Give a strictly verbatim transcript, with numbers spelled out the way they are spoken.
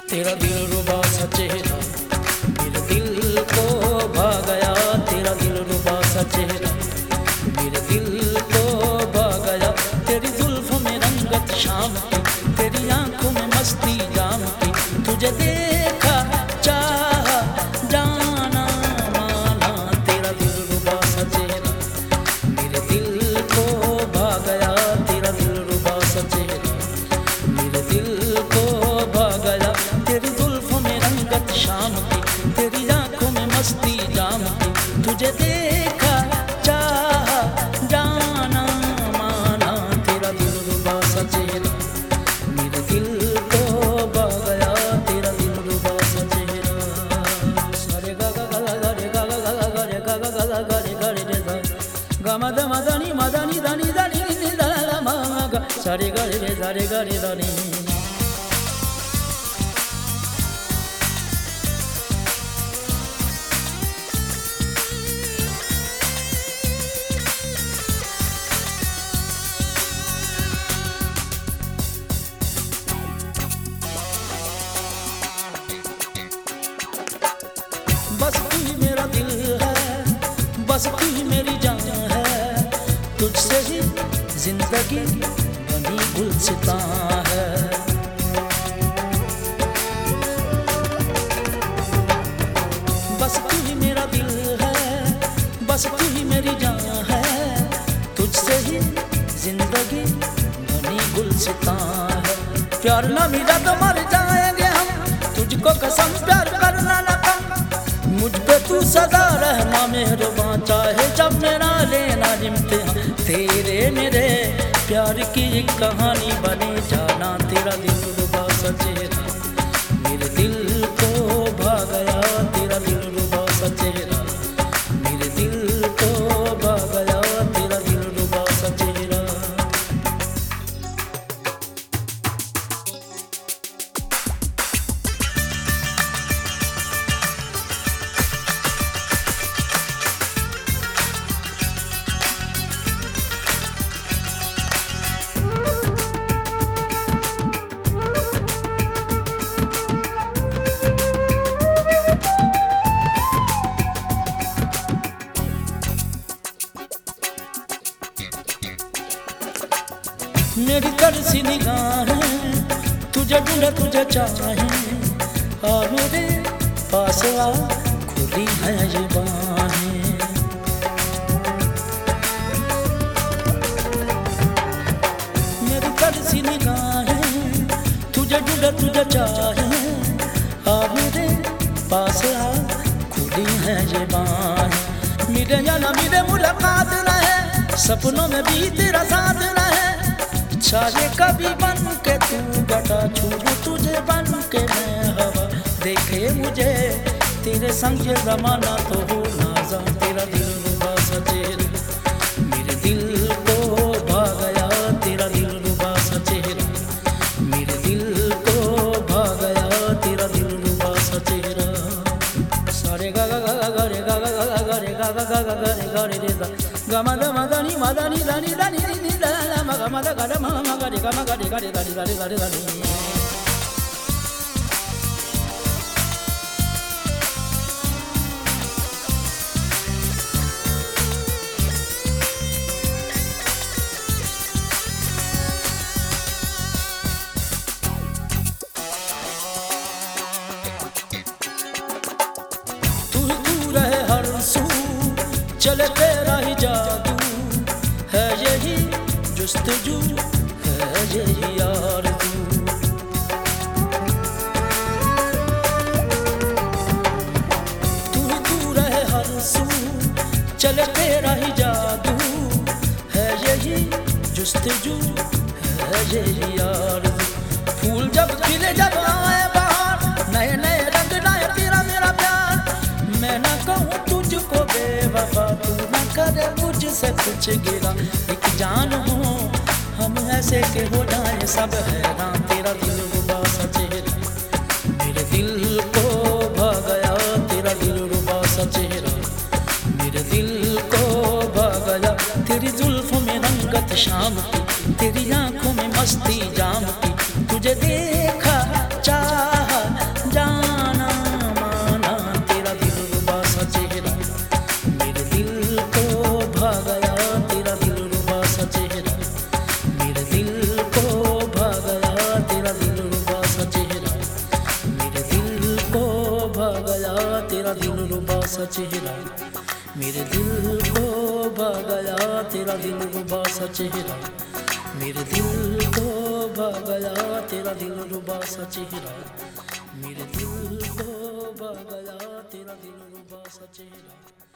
तेरा दिलरुबा सा चेहरा मेरे दिल को भा गया, तेरा दिलरुबा सा चेहरा मेरे दिल को भा गया। तेरी जुल्फों में रंगत शाम की, तेरी आंखों में मस्ती जाम की, तुझे देखा चाहा जाना माना। तेरा दिलरुबा सा चेहरा मेरे दिल को भा गया, तेरा दिलरुबा सा चेहरा मेरे दिल को भा गया। तेरी जुल्फों में रंगत शाम की, तेरी आंखों में मस्ती जाम की, तुझे देखा चाहा जाना माना। तेरा दिलरुबा सा चेहरा मेरे दिल को भा गया, तेरा दिलरुबा सा चेहरा। सारे गा गा गा गा रे गा गा गा गा रे गा गा गा गा रे गा रे रे सा गा मा दा मा दा नी मा दा नी दा नी दा नी नी दा ला मा गा सारे गा रे रे सारे गा रे दा नी। बस तू ही मेरा दिल है, बस तू ही मेरी जान है, तुझसे ही जिंदगी बनी गुलसितां है। बस तू ही मेरा दिल है, बस तू ही मेरी जान है, तुझसे ही जिंदगी बनी गुलसितां है। प्यार ना मिला तो मर जाएंगे हम, तुझको कसम प्यार करना ना कम। मुझ पे तू सदा रहना मेहरबान, चाहे जब मेरा लेना इम्तिहान। तेरे मेरे प्यार की एक कहानी बने जाना। तेरा दिलरुबा सा चेहरा मेरे दिल को भा गया, तेरा दिलरुबा सा चेहरा मेरे दिल को भा गया, तेरा दिलरुबा सा चेहरा। मेरी तरसी निगाहें तुझे ढूंढे तुझे चाहे, आ मेरे पास आ खुली है ये बाहें। मेरी तरसी निगाहें तुझे ढूंढे तुझे चाहे, आ मेरे पास आ खुली है ये बाहें। मिले या ना मिले मुलाकात रहे, सपनों में भी तेरा साथ रहे। चाहे कभी बन के तू बटा छूबू तुझे बन के मैं हवा, देखे मुझे तेरे संग ये जमाना तो हो ना जा। तेरा दिलरुबा सा चेहरा मेरे दिल को भा गया, तेरा दिलरुबा सा चेहरा मेरे दिल को भा गया, तेरा दिलरुबा सा चेहरा। सारे गा गा गा गा रे गा गा गा गा रे गा गा गा गा रे गा रे रे सा गा मा दा मा दा नी मा दा नी दा नी दा नी नी दा ला मा गा मा दा गा दा मा मा गा रे गा मा गा रे गा रे गा रे गा रे गा रे गा रे। तू ही तू रहे हर सू, चले तेरा ही जादू, है यही जुस्तजू, है यही आरज़ू। तू ही तू रहे हर सू, चले तेरा ही जादू, है यही जुस्तजू, है यही आरज़ू। फूल जब खिले जब आए बाहर, नए नए रंग लाए तेरा मेरा प्यार। मैं ना कहूँ तुझको बेवफा, तू ना करे मुझसे कुछ गिरा। एक जान हो हम ऐसे के हो जाए सब हैरान। तेरा दिलरुबा सा चेहरा मेरे दिल को भा गया, तेरा दिलरुबा सा चेहरा मेरे दिल को भा गया। तेरी जुल्फों में रंगत शाम की, तेरी आंखों में मस्ती जाम की, तुझे देखा चाहा सा चेहरा, मेरे दिल को भा गया तेरा दिलरुबा सा चेहरा, मेरे दिल को भा गया तेरा दिलरुबा सा चेहरा, मेरे दिल को भा गया तेरा दिलरुबा सा चेहरा।